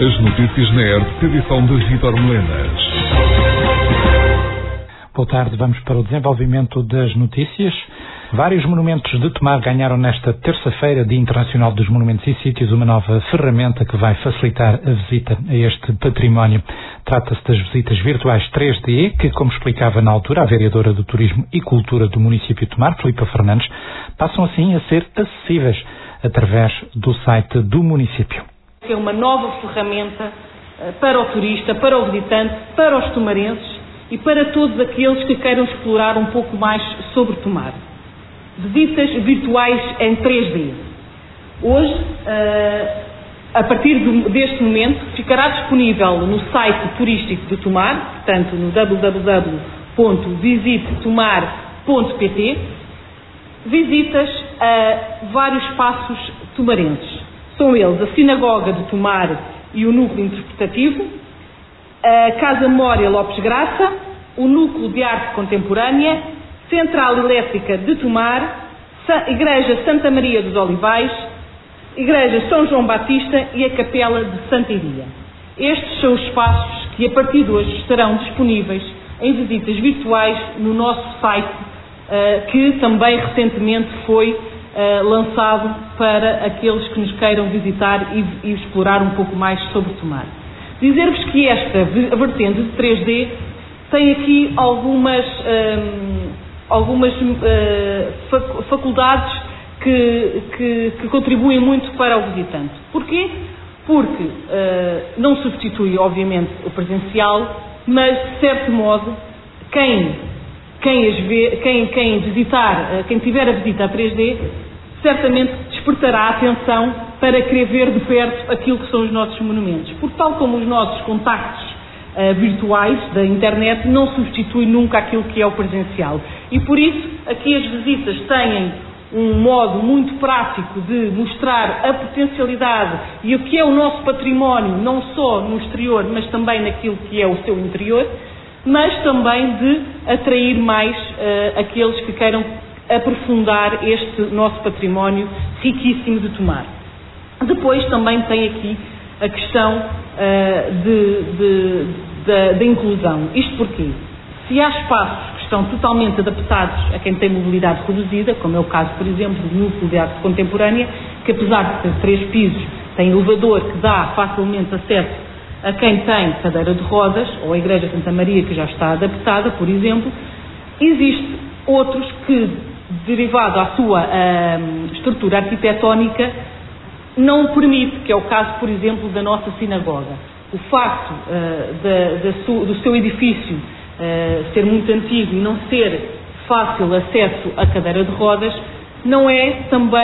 As notícias na ERT, edição de Vítor Melenas. Boa tarde, vamos para o desenvolvimento das notícias. Vários monumentos de Tomar ganharam nesta terça-feira, Dia Internacional dos Monumentos e Sítios, uma nova ferramenta que vai facilitar a visita a este património. Trata-se das visitas virtuais 3D, que, como explicava na altura a vereadora do Turismo e Cultura do município de Tomar, Filipa Fernandes, passam assim a ser acessíveis através do site do município. É uma nova ferramenta para o turista, para o visitante, para os tomarenses e para todos aqueles que queiram explorar um pouco mais sobre Tomar. Visitas virtuais em 3D. Hoje, a partir deste momento, ficará disponível no site turístico de Tomar, portanto no www.visitetomar.pt, visitas a vários espaços tomarenses. São eles a Sinagoga de Tomar e o Núcleo Interpretativo, a Casa Memória Lopes Graça, o Núcleo de Arte Contemporânea, Central Elétrica de Tomar, Igreja Santa Maria dos Olivais, Igreja São João Batista e a Capela de Santa Iria. Estes são os espaços que a partir de hoje estarão disponíveis em visitas virtuais no nosso site, que também recentemente foi lançado para aqueles que nos queiram visitar e explorar um pouco mais sobre Tomar. Dizer-vos que esta vertente de 3D tem aqui algumas faculdades que contribuem muito para o visitante. Porquê? Porque não substitui, obviamente, o presencial, mas, de certo modo, quem tiver a visita a 3D, certamente despertará a atenção para querer ver de perto aquilo que são os nossos monumentos. Porque, tal como os nossos contactos virtuais da internet, não substitui nunca aquilo que é o presencial. E por isso, aqui as visitas têm um modo muito prático de mostrar a potencialidade e o que é o nosso património, não só no exterior, mas também naquilo que é o seu interior, mas também de atrair mais aqueles que queiram aprofundar este nosso património riquíssimo de Tomar. Depois também tem aqui a questão da inclusão. Isto porquê? Se há espaços que estão totalmente adaptados a quem tem mobilidade reduzida, como é o caso, por exemplo, do Núcleo de Arte Contemporânea, que apesar de ter 3 pisos, tem elevador que dá facilmente acesso a quem tem cadeira de rodas, ou a Igreja Santa Maria, que já está adaptada, por exemplo. Existem outros que, derivado à sua estrutura arquitetónica, não o permite, que é o caso, por exemplo, da nossa sinagoga. O facto do seu edifício ser muito antigo e não ser fácil acesso à cadeira de rodas, não é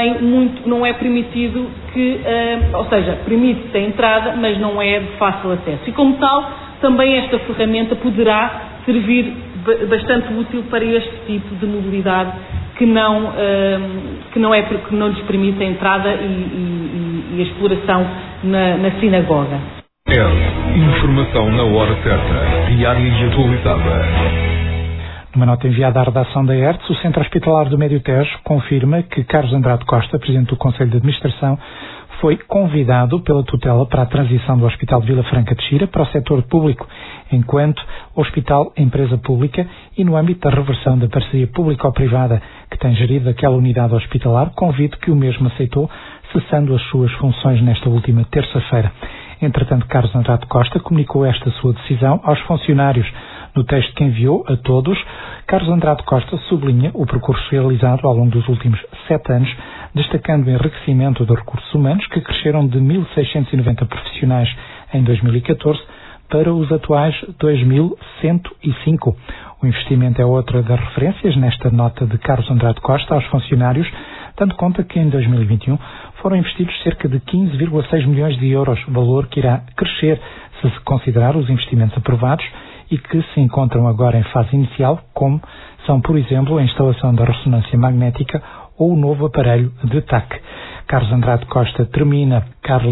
permitido ou seja, permite-se a entrada, mas não é de fácil acesso. E como tal, também esta ferramenta poderá servir bastante útil para este tipo de mobilidade que não lhes permite a entrada e a exploração na sinagoga. Informação na hora certa, diária e atualizada. Numa nota enviada à redação da ERTS, o Centro Hospitalar do Médio Tejo confirma que Carlos Andrade Costa, Presidente do Conselho de Administração, foi convidado pela tutela para a transição do Hospital de Vila Franca de Xira para o setor público, enquanto Hospital Empresa Pública, e no âmbito da reversão da parceria público-privada que tem gerido aquela unidade hospitalar, convite que o mesmo aceitou, cessando as suas funções nesta última terça-feira. Entretanto, Carlos Andrade Costa comunicou esta sua decisão aos funcionários. No texto que enviou a todos, Carlos Andrade Costa sublinha o percurso realizado ao longo dos últimos 7 anos, destacando o enriquecimento dos recursos humanos, que cresceram de 1.690 profissionais em 2014 para os atuais 2.105. O investimento é outra das referências nesta nota de Carlos Andrade Costa aos funcionários, dando conta que em 2021 foram investidos cerca de 15,6 milhões de euros, valor que irá crescer se considerar os investimentos aprovados e que se encontram agora em fase inicial, como são, por exemplo, a instalação da ressonância magnética ou o novo aparelho de TAC. Carlos Andrade Costa termina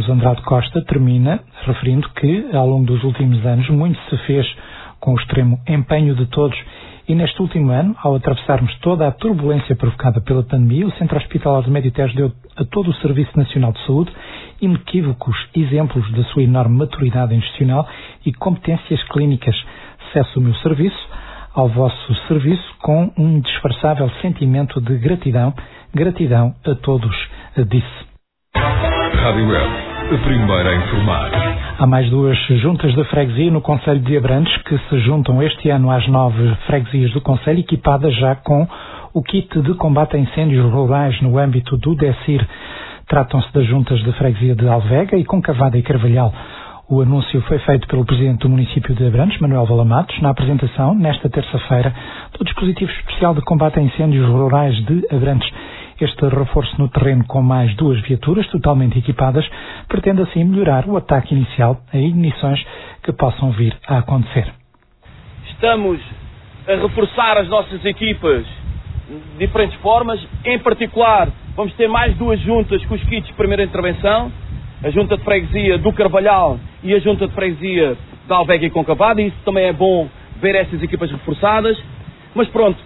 referindo que, ao longo dos últimos anos, muito se fez com o extremo empenho de todos. E neste último ano, ao atravessarmos toda a turbulência provocada pela pandemia, o Centro Hospitalar do Médio Tejo deu a todo o Serviço Nacional de Saúde inequívocos exemplos da sua enorme maturidade institucional e competências clínicas. Cesso o meu serviço ao vosso serviço com um indisfarçável sentimento de gratidão. Gratidão a todos, disse. Rádio Web, a primeira a informar. Há mais 2 juntas de freguesia no concelho de Abrantes que se juntam este ano às 9 freguesias do concelho, equipadas já com o kit de combate a incêndios rurais no âmbito do DECIR. Tratam-se das juntas de freguesia de Alvega e Concavada e Carvalhal. O anúncio foi feito pelo presidente do município de Abrantes, Manuel Valamatos, na apresentação, nesta terça-feira, do dispositivo especial de combate a incêndios rurais de Abrantes. Este reforço no terreno com mais 2 viaturas totalmente equipadas pretende assim melhorar o ataque inicial a ignições que possam vir a acontecer. Estamos a reforçar as nossas equipas de diferentes formas. Em particular, vamos ter mais 2 juntas com os kits de primeira intervenção, a junta de freguesia do Carvalhal e a junta de freguesia da Alvega e Concavada, e isso também é bom ver essas equipas reforçadas. Mas pronto,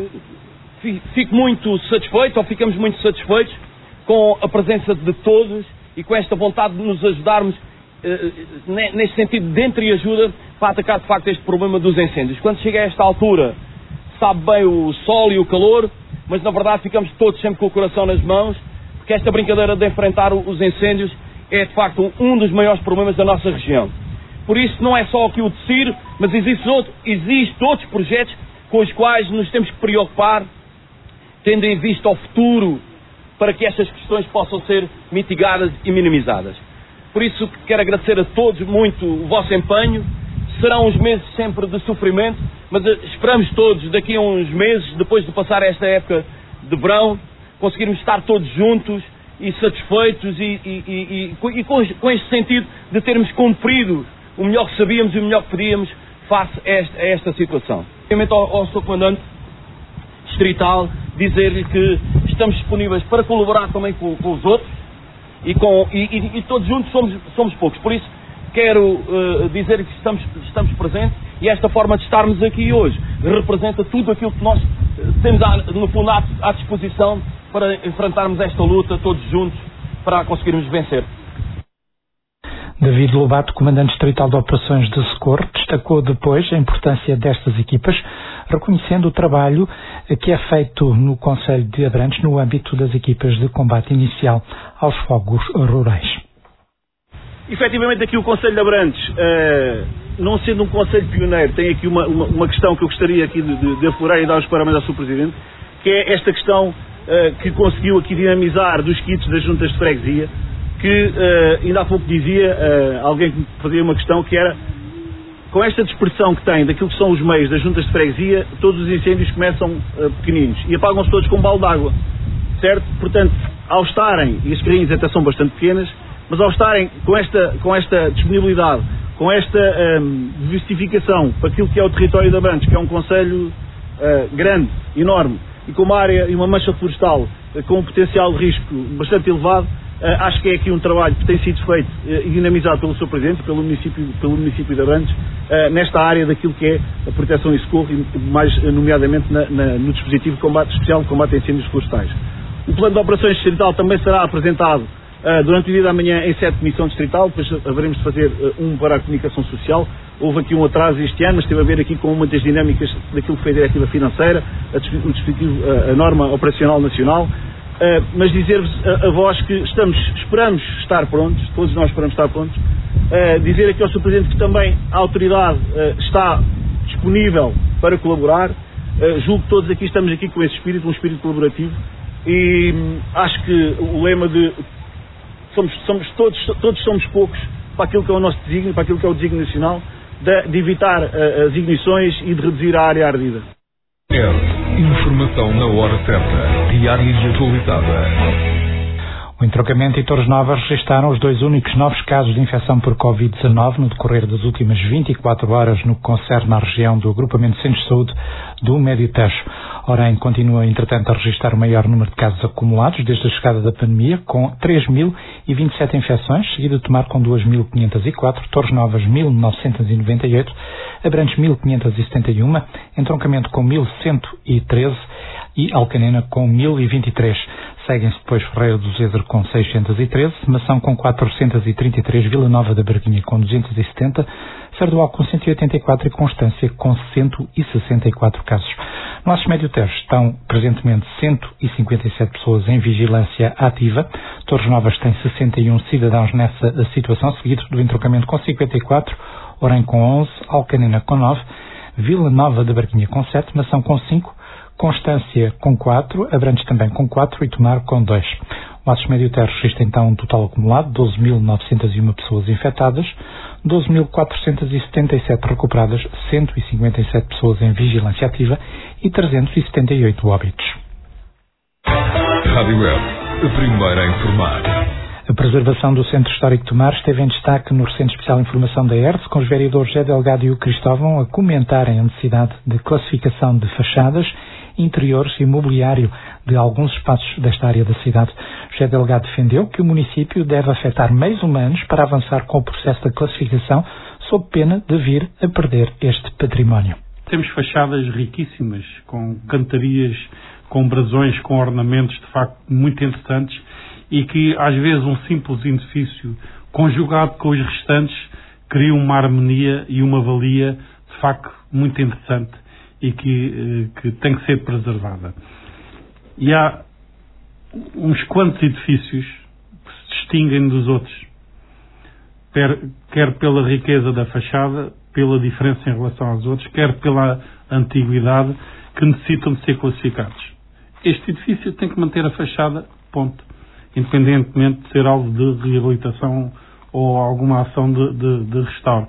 fico muito satisfeito, ou ficamos muito satisfeitos com a presença de todos e com esta vontade de nos ajudarmos neste sentido de entreajuda para atacar de facto este problema dos incêndios. Quando chega a esta altura, sabe bem o sol e o calor, mas na verdade ficamos todos sempre com o coração nas mãos, porque esta brincadeira de enfrentar os incêndios é de facto um dos maiores problemas da nossa região. Por isso não é só aqui o DECIR, mas existem outros projetos com os quais nos temos que preocupar, tendo em vista o futuro, para que estas questões possam ser mitigadas e minimizadas. Por isso quero agradecer a todos muito o vosso empenho. Serão uns meses sempre de sofrimento, mas esperamos todos, daqui a uns meses, depois de passar esta época de verão, conseguirmos estar todos juntos e satisfeitos e com este sentido de termos cumprido o melhor que sabíamos e o melhor que podíamos face a esta situação. Ao Sr. Comandante Distrital, dizer-lhe que estamos disponíveis para colaborar também com os outros e todos juntos somos poucos. Por isso, quero dizer que estamos presentes e esta forma de estarmos aqui hoje representa tudo aquilo que nós temos no fundo à disposição para enfrentarmos esta luta todos juntos para conseguirmos vencer. David Lobato, comandante distrital de operações de socorro, destacou depois a importância destas equipas, reconhecendo o trabalho que é feito no concelho de Abrantes no âmbito das equipas de combate inicial aos fogos rurais. Efetivamente aqui o concelho de Abrantes, não sendo um concelho pioneiro, tem aqui uma questão que eu gostaria aqui de aflorar e dar os parabéns ao Sr. Presidente, que é esta questão que conseguiu aqui dinamizar dos kits das juntas de freguesia, que ainda há pouco dizia alguém que fazia uma questão que era, com esta dispersão que tem daquilo que são os meios das juntas de freguesia, todos os incêndios começam pequeninos e apagam-se todos com um balde de água, certo? Portanto, ao estarem, e as carrinhas até são bastante pequenas, mas ao estarem com esta disponibilidade, com esta diversificação para aquilo que é o território de Abrantes, que é um concelho grande, enorme, e com uma área e uma mancha florestal com um potencial de risco bastante elevado, acho que é aqui um trabalho que tem sido feito e dinamizado pelo Sr. Presidente, pelo município de Abrantes, nesta área daquilo que é a proteção e socorro, e mais nomeadamente no dispositivo especial de combate a incêndios florestais. O plano de operações distrital também será apresentado durante o dia da manhã em sede de comissão distrital, depois haveremos de fazer para a comunicação social. Houve aqui um atraso este ano, mas teve a ver aqui com uma das dinâmicas daquilo que foi a diretiva financeira, o dispositivo, a norma operacional nacional. Mas dizer-vos a vós que esperamos estar prontos, todos nós esperamos estar prontos, dizer aqui ao Sr. Presidente que também a autoridade está disponível para colaborar. Julgo que todos aqui estamos aqui com esse espírito, um espírito colaborativo, e acho que o lema de todos somos poucos para aquilo que é o nosso desígnio, para aquilo que é o desígnio nacional, de evitar as ignições e de reduzir a área ardida. Informação na hora certa, diária e atualizada. O entroncamento e Torres Novas registaram os 2 únicos novos casos de infecção por Covid-19 no decorrer das últimas 24 horas no que concerne à região do agrupamento de centros de saúde do Médio Tejo. Orem continua, entretanto, a registrar o maior número de casos acumulados desde a chegada da pandemia, com 3.027 infecções, seguido de Tomar com 2.504, Torres Novas 1.998, Abrantes 1.571, entroncamento com 1.113 e Alcanena com 1.023. Seguem-se depois Ferreira do Zezer com 613, Mação com 433, Vila Nova da Barquinha com 270, Sardual com 184 e Constância com 164 casos. No Aços Médio Tejo estão presentemente 157 pessoas em vigilância ativa. Torres Novas tem 61 cidadãos nessa situação, seguido do Entrocamento com 54, Orem com 11, Alcanena com 9, Vila Nova da Barquinha com 7, Mação com 5, Constância com 4, Abrantes também com 4 e Tomar com 2. O Aços Médio Tejo registra então um total acumulado de 12.901 pessoas infectadas, 12.477 recuperadas, 157 pessoas em vigilância ativa e 378 óbitos. Rádio Web, a primeira a informar. A preservação do Centro Histórico de Tomar esteve em destaque no recente especial Informação da ERTE, com os vereadores José Delgado e o Cristóvão a comentarem a necessidade de classificação de fachadas, interiores e mobiliário de alguns espaços desta área da cidade. José Delgado defendeu que o município deve afetar meios humanos para avançar com o processo da classificação, sob pena de vir a perder este património. Temos fachadas riquíssimas, com cantarias, com brasões, com ornamentos de facto muito interessantes, e que às vezes um simples edifício conjugado com os restantes cria uma harmonia e uma valia de facto muito interessante e que tem que ser preservada. E há uns quantos edifícios que se distinguem dos outros, quer pela riqueza da fachada, pela diferença em relação aos outros, quer pela antiguidade, que necessitam de ser classificados. Este edifício tem que manter a fachada, ponto, independentemente de ser alvo de reabilitação ou alguma ação de restauro.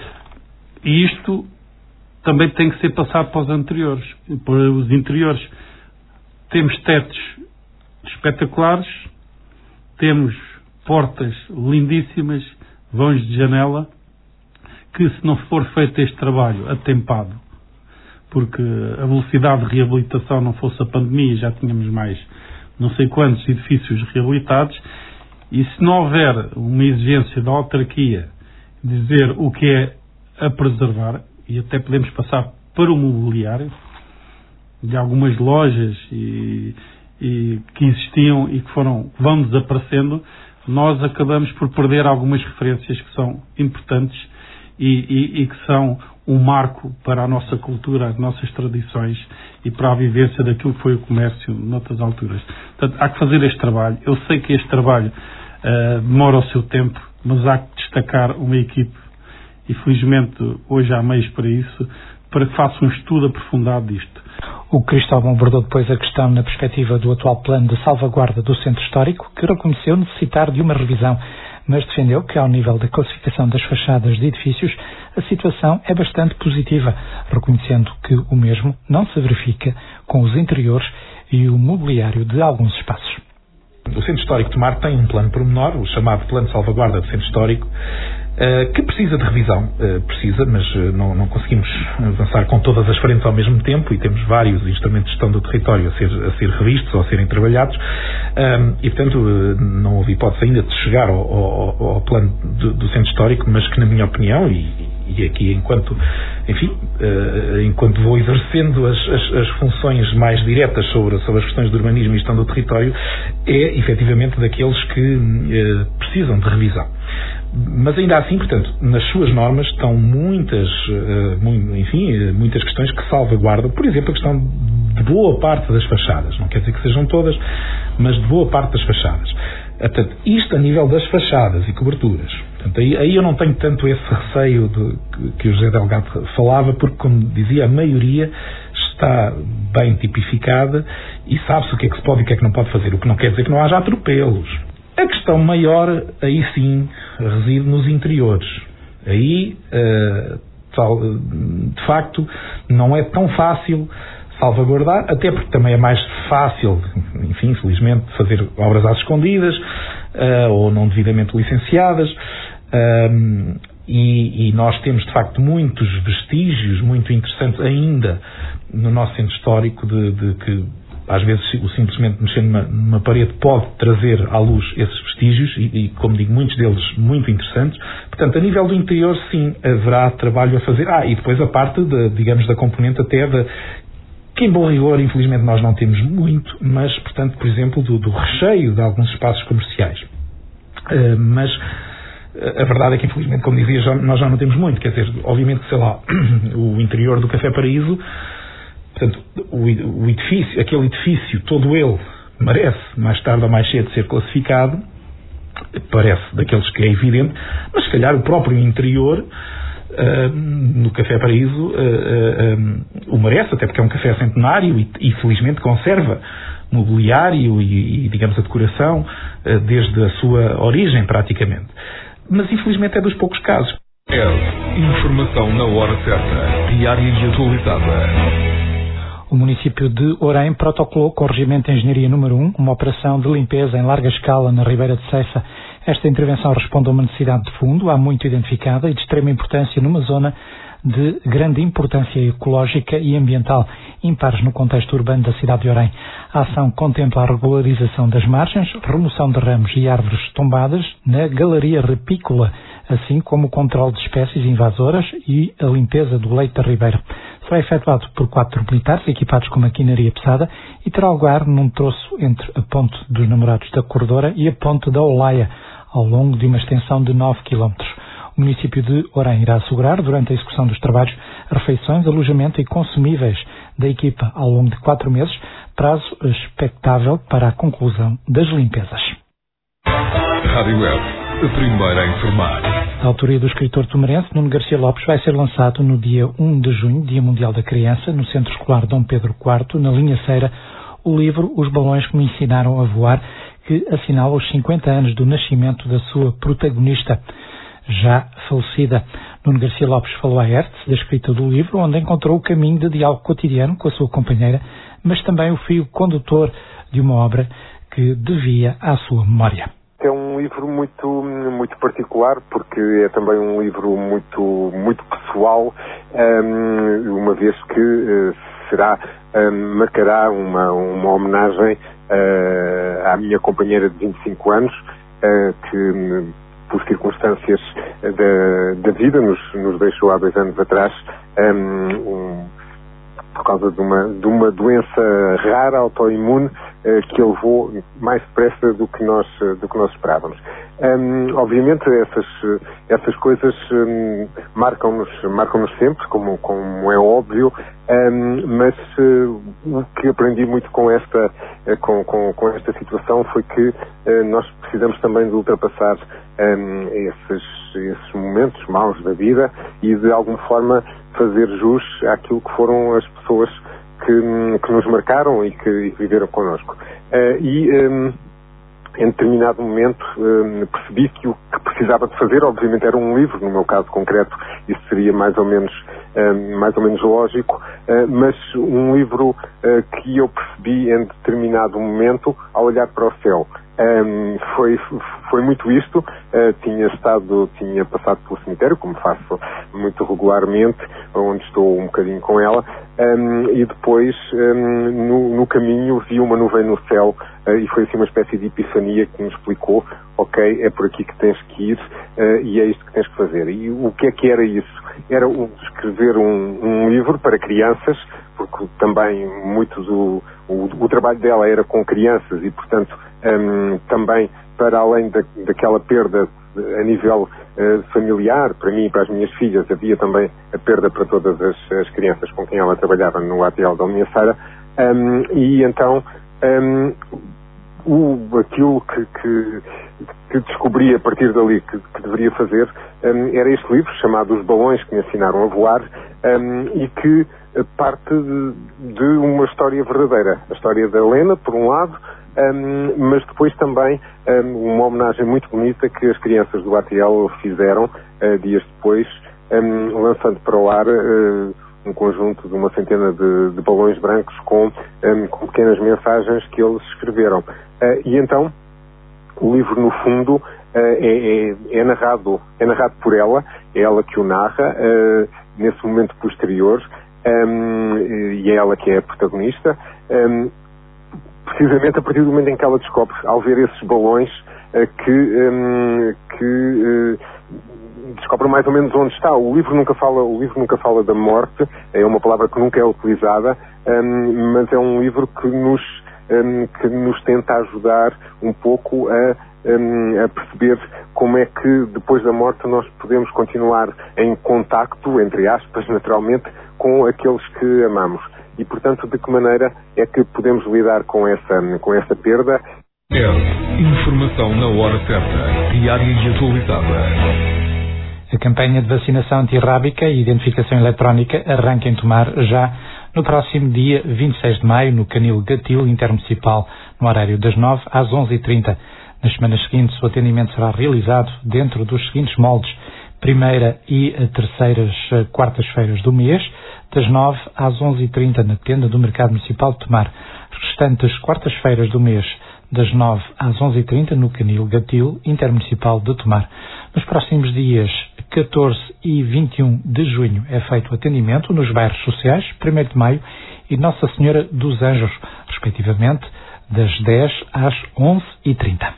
E isto também tem que ser passado para os anteriores, para os interiores. Temos tetos espetaculares, temos portas lindíssimas, vãos de janela, que se não for feito este trabalho atempado, porque a velocidade de reabilitação não fosse a pandemia, já tínhamos mais não sei quantos edifícios reabilitados, e se não houver uma exigência da autarquia dizer o que é a preservar, e até podemos passar para o mobiliário de algumas lojas e que existiam e que vão desaparecendo, nós acabamos por perder algumas referências que são importantes e que são um marco para a nossa cultura, as nossas tradições e para a vivência daquilo que foi o comércio noutras alturas. Portanto, há que fazer este trabalho. Eu sei que este trabalho demora o seu tempo, mas há que destacar uma equipe, e felizmente hoje há meios para isso, para que faça um estudo aprofundado disto. O Cristóvão abordou depois a questão na perspectiva do atual plano de salvaguarda do Centro Histórico, que reconheceu necessitar de uma revisão, mas defendeu que, ao nível da classificação das fachadas de edifícios, a situação é bastante positiva, reconhecendo que o mesmo não se verifica com os interiores e o mobiliário de alguns espaços. O Centro Histórico de Tomar tem um plano pormenor, o chamado Plano de Salvaguarda do Centro Histórico, que precisa de revisão, mas não conseguimos avançar com todas as frentes ao mesmo tempo, e temos vários instrumentos de gestão do território a ser revistos ou a serem trabalhados, e portanto não houve hipótese ainda de chegar ao plano do Centro Histórico, mas que, na minha opinião, e aqui enquanto vou exercendo as funções mais diretas sobre as questões do urbanismo e gestão do território, é efetivamente daqueles que precisam de revisão. Mas ainda assim, portanto, nas suas normas estão muitas questões que salvaguardam, por exemplo, a questão de boa parte das fachadas, não quer dizer que sejam todas, mas de boa parte das fachadas. Portanto, isto a nível das fachadas e coberturas. Portanto, aí eu não tenho tanto esse receio que o José Delgado falava, porque, como dizia, a maioria está bem tipificada e sabe-se o que é que se pode e o que é que não pode fazer, o que não quer dizer que não haja atropelos. A questão maior, aí sim, reside nos interiores. Aí, de facto, não é tão fácil salvaguardar, até porque também é mais fácil, infelizmente, fazer obras às escondidas ou não devidamente licenciadas, e nós temos, de facto, muitos vestígios muito interessantes ainda no nosso centro histórico de que às vezes simplesmente mexer numa parede pode trazer à luz esses vestígios e, como digo, muitos deles muito interessantes. Portanto, a nível do interior, sim, haverá trabalho a fazer. E depois a parte, da componente até que em bom rigor, infelizmente, nós não temos muito, mas, portanto, por exemplo, do recheio de alguns espaços comerciais. Mas a verdade é que, infelizmente, como dizia, nós já não temos muito. Quer dizer, obviamente, sei lá, o interior do Café Paraíso, portanto, o edifício, aquele edifício, todo ele, merece, mais tarde ou mais cedo, ser classificado, parece daqueles que é evidente, mas se calhar o próprio interior no Café Paraíso o merece, até porque é um café centenário e felizmente conserva mobiliário e digamos a decoração desde a sua origem praticamente, mas infelizmente é dos poucos casos. Informação na hora certa, diária e atualizada. O município de Orem protocolou com o Regimento de Engenharia número 1 uma operação de limpeza em larga escala na Ribeira de Ceiça. Esta intervenção responde a uma necessidade de fundo, há muito identificada e de extrema importância numa zona de grande importância ecológica e ambiental, impares no contexto urbano da cidade de Orem. A ação contempla a regularização das margens, remoção de ramos e árvores tombadas na galeria repícola, assim como o controle de espécies invasoras e a limpeza do leito da ribeira. Será efetuado por 4 militares equipados com maquinaria pesada e terá lugar num troço entre a Ponte dos Namorados da Corredora e a Ponte da Olaia, ao longo de uma extensão de 9 km. O município de Orem irá assegurar, durante a execução dos trabalhos, refeições, alojamento e consumíveis da equipa ao longo de 4 meses, prazo expectável para a conclusão das limpezas. Rádio Web, a primeira a informar. A autoria do escritor tumarense Nuno Garcia Lopes vai ser lançado no dia 1 de junho, Dia Mundial da Criança, no Centro Escolar Dom Pedro IV, na linha Ceira, o livro Os Balões que me ensinaram a voar, que assinala os 50 anos do nascimento da sua protagonista, já falecida. Nuno Garcia Lopes falou à ERTE da escrita do livro, onde encontrou o caminho de diálogo cotidiano com a sua companheira, mas também o fio condutor de uma obra que devia à sua memória. É um livro muito particular, porque é também um livro muito pessoal, uma vez que marcará uma homenagem à minha companheira de 25 anos, que por circunstâncias da vida nos deixou há 2 anos atrás, por causa de uma doença rara, autoimune, que ele levou mais depressa do que nós esperávamos. Obviamente essas coisas marcam-nos sempre, como é óbvio, mas o que aprendi muito com esta situação foi que nós precisamos também de ultrapassar esses momentos maus da vida e de alguma forma fazer jus àquilo que foram as pessoas que nos marcaram e que viveram connosco. Em determinado momento percebi que o que precisava de fazer, obviamente, era um livro. No meu caso concreto, isso seria mais ou menos lógico, mas um livro que eu percebi em determinado momento ao olhar para o céu. Foi muito isto. Tinha passado pelo cemitério, como faço muito regularmente, onde estou um bocadinho com ela, e depois no caminho vi uma nuvem no céu, e foi assim uma espécie de epifania que me explicou: ok, é por aqui que tens que ir, e é isto que tens que fazer. E o que é que era isso? Era escrever um livro para crianças, porque também o trabalho dela era com crianças e, portanto, também para além daquela perda a nível familiar, para mim e para as minhas filhas, havia também a perda para todas as crianças com quem ela trabalhava no ATL da Linha Ceira, e então aquilo que descobri a partir dali que deveria fazer era este livro chamado Os Balões que me ensinaram a voar, e que parte de uma história verdadeira, a história da Helena, por um lado, mas depois também uma homenagem muito bonita que as crianças do ATL fizeram dias depois, lançando para o ar um conjunto de uma centena de balões brancos com pequenas mensagens que eles escreveram. E então o livro, no fundo, é narrado por ela, é ela que o narra nesse momento posterior, e é ela que é a protagonista, precisamente a partir do momento em que ela descobre, ao ver esses balões, que descobre mais ou menos onde está. O livro nunca fala da morte, é uma palavra que nunca é utilizada, mas é um livro que nos tenta ajudar um pouco a perceber como é que depois da morte nós podemos continuar em contacto, entre aspas, naturalmente, com aqueles que amamos. E, portanto, de que maneira é que podemos lidar com essa perda? Informação na hora certa, diária e atualizada. A campanha de vacinação antirrábica e identificação eletrónica arranca em Tomar já no próximo dia 26 de maio, no Canil Gatil Intermunicipal, no horário das 9 às 11h30. Nas semanas seguintes, o atendimento será realizado dentro dos seguintes moldes: primeira e terceiras quartas-feiras do mês, das 9 às 11h30 na tenda do Mercado Municipal de Tomar. As restantes quartas-feiras do mês, das 9 às 11h30 no Canil Gatil Intermunicipal de Tomar. Nos próximos dias 14 e 21 de junho é feito o atendimento nos bairros sociais 1º de Maio e Nossa Senhora dos Anjos, respectivamente, das 10 às 11h30.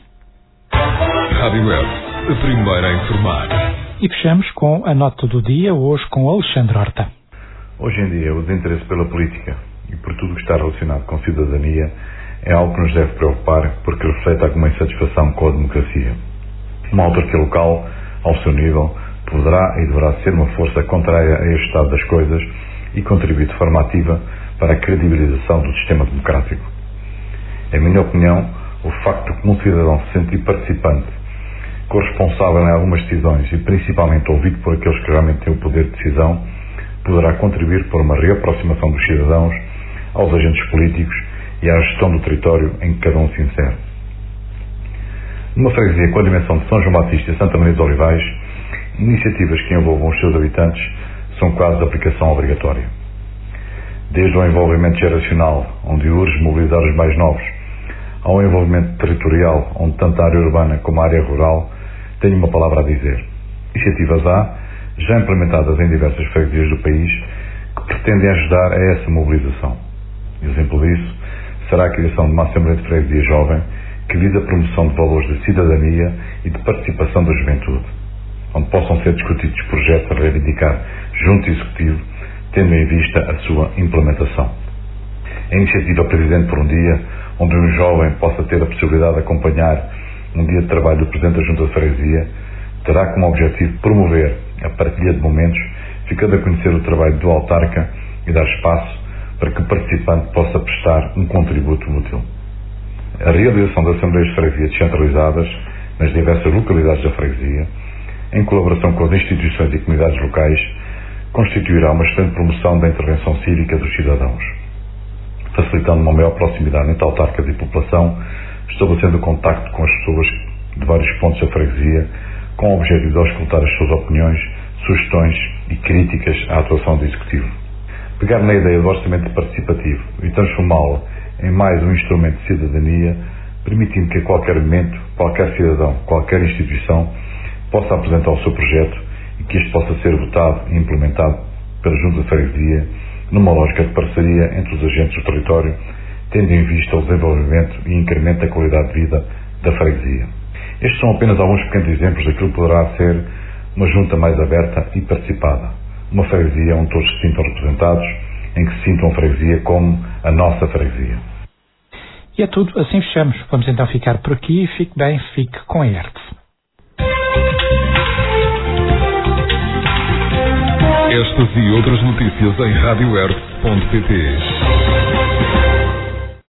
Rádio Web, a primeira a informar. E fechamos com a nota do dia, hoje com Alexandre Horta. Hoje em dia, o desinteresse pela política e por tudo o que está relacionado com cidadania é algo que nos deve preocupar, porque reflete alguma insatisfação com a democracia. Uma autarquia local, ao seu nível, poderá e deverá ser uma força contrária a este estado das coisas e contribuir de forma ativa para a credibilização do sistema democrático. Em minha opinião, o facto de que um cidadão se sentir participante, corresponsável em algumas decisões e principalmente ouvido por aqueles que realmente têm o poder de decisão, poderá contribuir para uma reaproximação dos cidadãos aos agentes políticos e à gestão do território em que cada um se insere. Numa freguesia com a dimensão de São João Batista e Santa Maria dos Olivais, iniciativas que envolvam os seus habitantes são quase de aplicação obrigatória. Desde o envolvimento geracional, onde urge mobilizar os mais novos, ao envolvimento territorial, onde tanto a área urbana como a área rural têm uma palavra a dizer. Iniciativas há, já implementadas em diversas freguesias do país, que pretendem ajudar a essa mobilização. Exemplo disso será a criação de uma Assembleia de Freguesia Jovem, que visa a promoção de valores de cidadania e de participação da juventude, onde possam ser discutidos projetos a reivindicar junto ao Executivo, tendo em vista a sua implementação. A iniciativa Presidente por um Dia, onde um jovem possa ter a possibilidade de acompanhar um dia de trabalho do Presidente da Junta de Freguesia, terá como objetivo promover a partilha de momentos, ficando a conhecer o trabalho do autarca e dar espaço para que o participante possa prestar um contributo útil. A realização de Assembleias de Freguesia descentralizadas nas diversas localidades da freguesia, em colaboração com as instituições e comunidades locais, constituirá uma excelente promoção da intervenção cívica dos cidadãos, facilitando uma maior proximidade entre autarcas e população, estabelecendo contacto com as pessoas de vários pontos da freguesia, com o objetivo de auscultar as suas opiniões, sugestões e críticas à atuação do Executivo. Pegar na ideia do orçamento participativo e transformá-lo em mais um instrumento de cidadania, permitindo que a qualquer momento, qualquer cidadão, qualquer instituição, possa apresentar o seu projeto e que este possa ser votado e implementado pela Junta de Freguesia, numa lógica de parceria entre os agentes do território, tendo em vista o desenvolvimento e incremento da qualidade de vida da freguesia. Estes são apenas alguns pequenos exemplos daquilo que poderá ser uma junta mais aberta e participada. Uma freguesia onde todos se sintam representados, em que se sintam a freguesia como a nossa freguesia. E é tudo, assim fechamos. Vamos então ficar por aqui. Fique bem, fique com a ERTE. Estas e outras notícias em radioerte.pt.